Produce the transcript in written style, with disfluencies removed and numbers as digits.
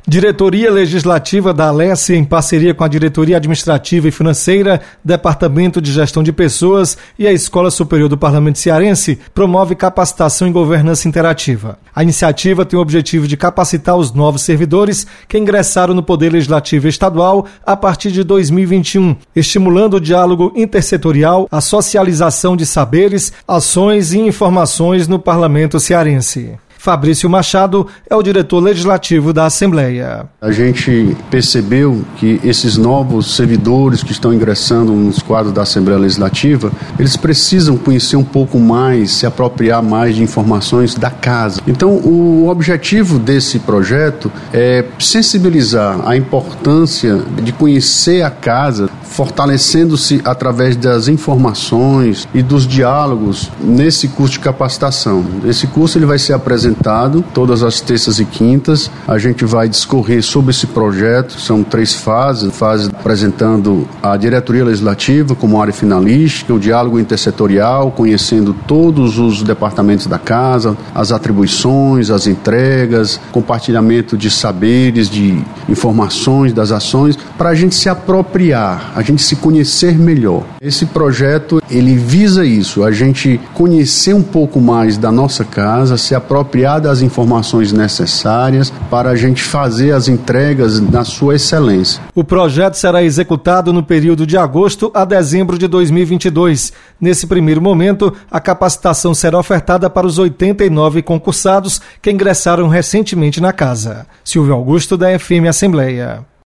Diretoria Legislativa da Alesse, em parceria com a Diretoria Administrativa e Financeira, Departamento de Gestão de Pessoas e a Escola Superior do Parlamento Cearense, promove capacitação em governança interativa. A iniciativa tem o objetivo de capacitar os novos servidores que ingressaram no Poder Legislativo Estadual a partir de 2021, estimulando o diálogo intersetorial, a socialização de saberes, ações e informações no Parlamento cearense. Fabrício Machado é o diretor legislativo da Assembleia. A gente percebeu que esses novos servidores que estão ingressando nos quadros da Assembleia Legislativa, eles precisam conhecer um pouco mais, se apropriar mais de informações da casa. Então, o objetivo desse projeto é sensibilizar a importância de conhecer a casa, fortalecendo-se através das informações e dos diálogos nesse curso de capacitação. Esse curso ele vai ser apresentado todas as terças e quintas. A gente vai discorrer sobre esse projeto. São 3 fases. Fase apresentando a diretoria legislativa como área finalística, o diálogo intersetorial, conhecendo todos os departamentos da casa, as atribuições, as entregas, compartilhamento de saberes, de informações, das ações, para a gente se apropriar, a gente se conhecer melhor. Esse projeto, ele visa isso, a gente conhecer um pouco mais da nossa casa, se apropriar das informações necessárias para a gente fazer as entregas na sua excelência. O projeto será executado no período de agosto a dezembro de 2022. Nesse primeiro momento, a capacitação será ofertada para os 89 concursados que ingressaram recentemente na casa. Silvio Augusto, da FM Assembleia.